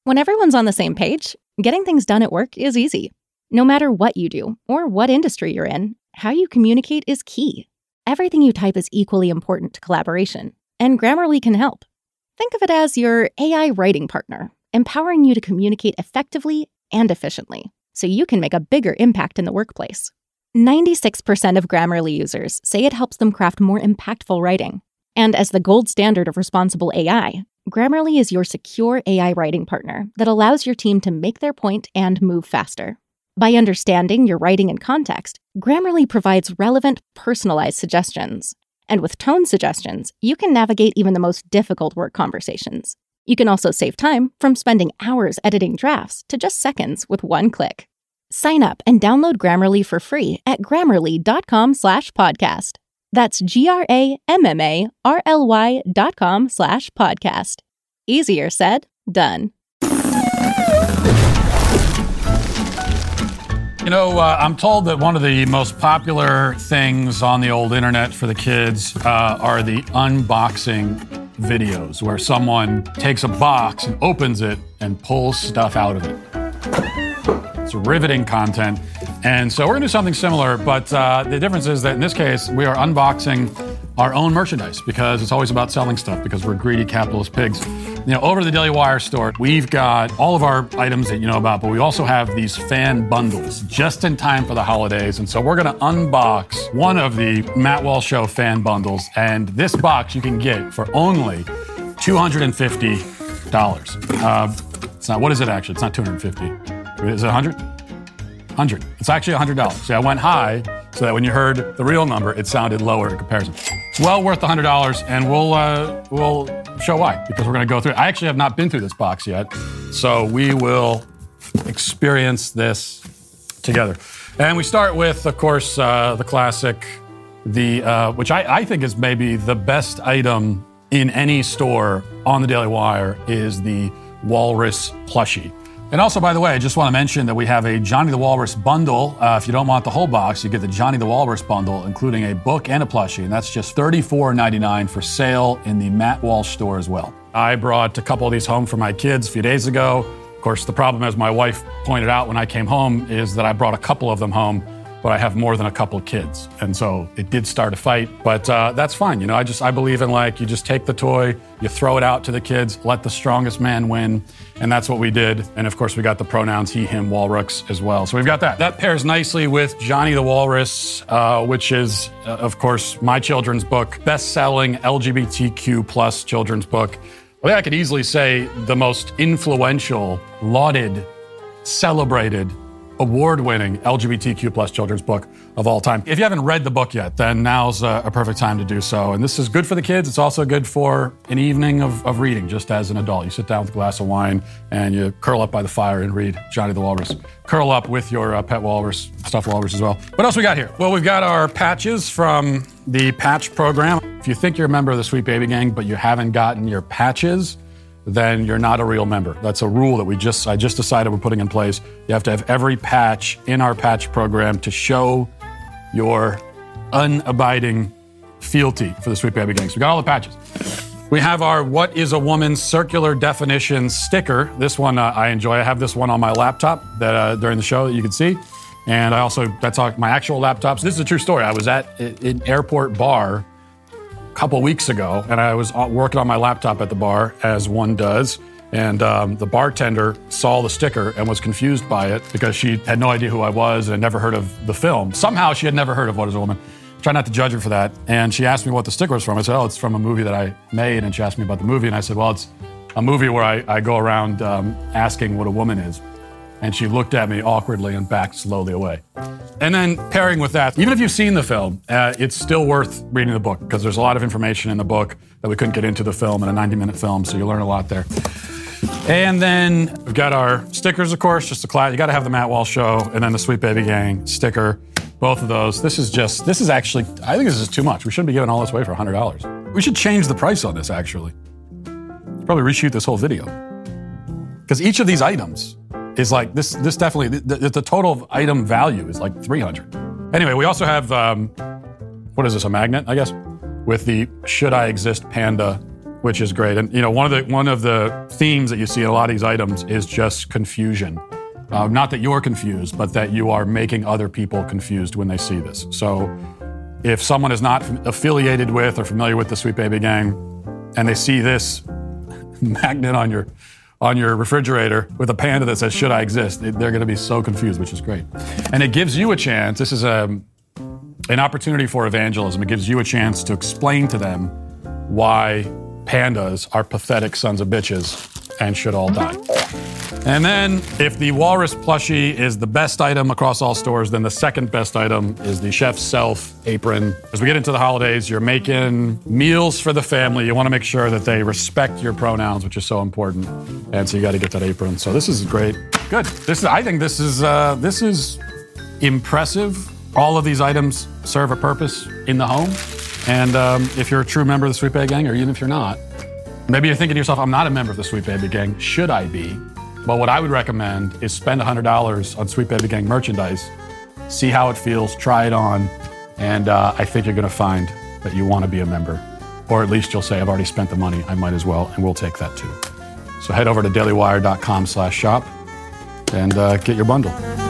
When everyone's on the same page, getting things done at work is easy. No matter what you do or what industry you're in, how you communicate is key. Everything you type is equally important to collaboration, and Grammarly can help. Think of it as your AI writing partner, empowering you to communicate effectively and efficiently, so you can make a bigger impact in the workplace. 96% of Grammarly users say it helps them craft more impactful writing. And as the gold standard of responsible AI, Grammarly is your secure AI writing partner that allows your team to make their point and move faster. By understanding your writing and context, Grammarly provides relevant, personalized suggestions. And with tone suggestions, you can navigate even the most difficult work conversations. You can also save time from spending hours editing drafts to just seconds with one click. Sign up and download Grammarly for free at grammarly.com/podcast. That's GRAMMARLY.com/podcast. Easier said, done. You know, I'm told that one of the most popular things on the old internet for the kids are the unboxing videos, where someone takes a box and opens it and pulls stuff out of it. It's riveting content. And so we're going to do something similar, but the difference is that in this case, we are unboxing our own merchandise because it's always about selling stuff because we're greedy capitalist pigs. You know, over to the Daily Wire store, we've got all of our items that you know about, but we also have these fan bundles just in time for the holidays. And so we're going to unbox one of the Matt Walsh Show fan bundles. And this box you can get for only $250. It's not, what is it actually? It's not $250. Is it $100? $100. It's actually $100. See, I went high so that when you heard the real number, it sounded lower in comparison. It's well worth the $100, and we'll show why, because we're going to go through it. I actually have not been through this box yet, so we will experience this together. And we start with, of course, the classic, which I think is maybe the best item in any store on the Daily Wire, is the Walrus plushie. And also, by the way, I just want to mention that we have a Johnny the Walrus bundle. If you don't want the whole box, you get the Johnny the Walrus bundle, including a book and a plushie, and that's just $34.99 for sale in the Matt Walsh store as well. I brought a couple of these home for my kids a few days ago. Of course, the problem, as my wife pointed out when I came home, is that I brought a couple of them home, but I have more than a couple of kids. And so it did start a fight, but that's fine. You know, I believe in, like, you just take the toy, you throw it out to the kids, let the strongest man win. And that's what we did. And of course, we got the pronouns he, him, Walrux as well. So we've got that. That pairs nicely with Johnny the Walrus, which is, of course, my children's book, best-selling LGBTQ plus children's book. I think I could easily say the most influential, lauded, celebrated, award-winning LGBTQ plus children's book of all time. If you haven't read the book yet, then now's a perfect time to do so. And this is good for the kids. It's also good for an evening of reading, just as an adult. You sit down with a glass of wine and you curl up by the fire and read Johnny the Walrus. Curl up with your pet walrus, stuffed walrus as well. What else we got here? Well, we've got our patches from the patch program. If you think you're a member of the Sweet Baby Gang, but you haven't gotten your patches, then you're not a real member. That's a rule that I just decided we're putting in place. You have to have every patch in our patch program to show your unabiding fealty for the Sweet Baby Gang. So we got all the patches. We have our What is a Woman's Circular Definition sticker. This one I enjoy. I have this one on my laptop that during the show that you can see. And that's my actual laptop. So this is a true story. I was at an airport bar couple weeks ago, and I was working on my laptop at the bar, as one does, and the bartender saw the sticker and was confused by it because she had no idea who I was and had never heard of the film. Somehow she had never heard of What is a Woman. Try not to judge her for that. And she asked me what the sticker was from. I said, oh, it's from a movie that I made, and she asked me about the movie, and I said, well, it's a movie where I go around asking what a woman is. And she looked at me awkwardly and backed slowly away. And then pairing with that, even if you've seen the film, it's still worth reading the book because there's a lot of information in the book that we couldn't get into the film in a 90-minute film, so you learn a lot there. And then we've got our stickers, of course, just a class. You got to have the Matt Walsh Show and then the Sweet Baby Gang sticker, both of those. This is actually, I think this is too much. We shouldn't be giving all this away for $100. We should change the price on this, actually. Probably reshoot this whole video. Because each of these items is like, this definitely, the total item value is like $300. Anyway, we also have, what is this, a magnet, I guess? With the Should I Exist Panda which is great. And one of the themes that you see in a lot of these items is just confusion. Not that you're confused, but that you are making other people confused when they see this. So if someone is not affiliated with or familiar with the Sweet Baby Gang, and they see this magnet on your refrigerator with a panda that says, "Should I exist?" they're going to be so confused, which is great. And it gives you a chance. This is an opportunity for evangelism. It gives you a chance to explain to them why pandas are pathetic sons of bitches and should all die. And then if the walrus plushie is the best item across all stores, then the second best item is the Chef Self apron. As we get into the holidays, you're making meals for the family. You want to make sure that they respect your pronouns, which is so important. And so you got to get that apron. So this is great. Good. I think this is impressive. All of these items serve a purpose in the home. And if you're a true member of the Sweet Baby Gang, or even if you're not, maybe you're thinking to yourself, I'm not a member of the Sweet Baby Gang. Should I be? Well, what I would recommend is spend $100 on Sweet Baby Gang merchandise, see how it feels, try it on, and I think you're going to find that you want to be a member. Or at least you'll say, I've already spent the money, I might as well, and we'll take that too. So head over to dailywire.com/shop and get your bundle.